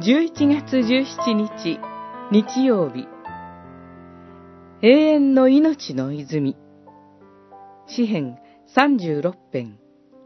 11月17日日曜日、永遠の命の泉、詩編36編。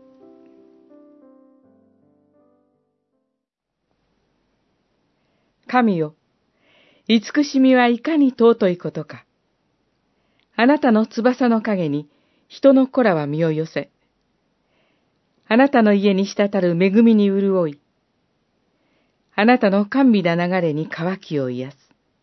神よ、慈しみはいかに尊いことか。あなたの翼の陰に人の子らは身を寄せ、あなたの家に滴る恵みに潤い、あなたの甘美な流れに渇きを癒す。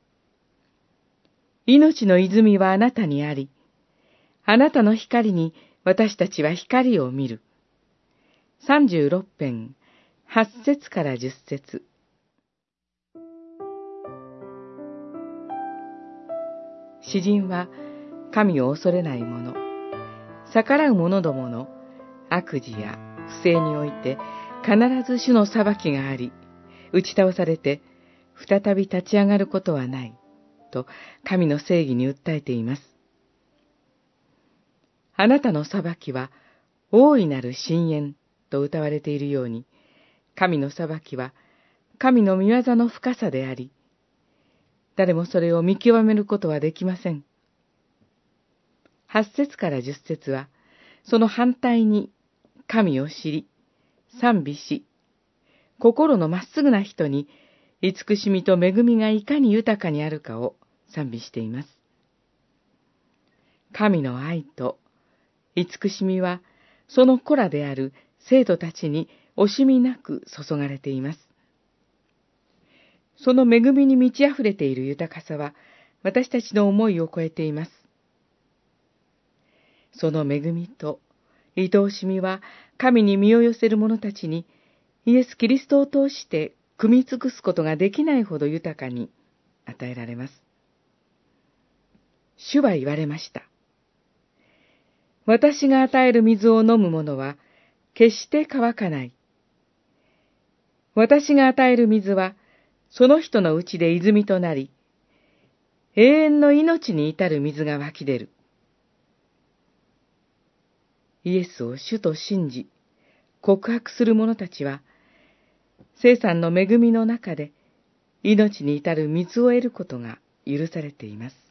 命の泉はあなたにあり、あなたの光に私たちは光を見る。36編、8節から10節。詩人は神を恐れない者、逆らう者どもの悪事や不正において必ず主の裁きがあり、打ち倒されて再び立ち上がることはないと神の正義に訴えています。あなたの裁きは大いなる深淵と謳われているように、神の裁きは神の御業の深さであり、誰もそれを見極めることはできません。8節から10節は、その反対に神を知り、賛美し、心のまっすぐな人に慈しみと恵みがいかに豊かにあるかを賛美しています。神の愛と慈しみは、その子らである生徒たちに惜しみなく注がれています。その恵みに満ち溢れている豊かさは、私たちの思いを超えています。その恵みと愛おしみは、神に身を寄せる者たちに、イエス・キリストを通して汲み尽くすことができないほど豊かに与えられます。主は言われました。私が与える水を飲む者は、決して乾かない。私が与える水は、その人のうちで泉となり、永遠の命に至る水が湧き出る。イエスを主と信じ、告白する者たちは、聖餐の恵みの中で、命に至る水を得ることが許されています。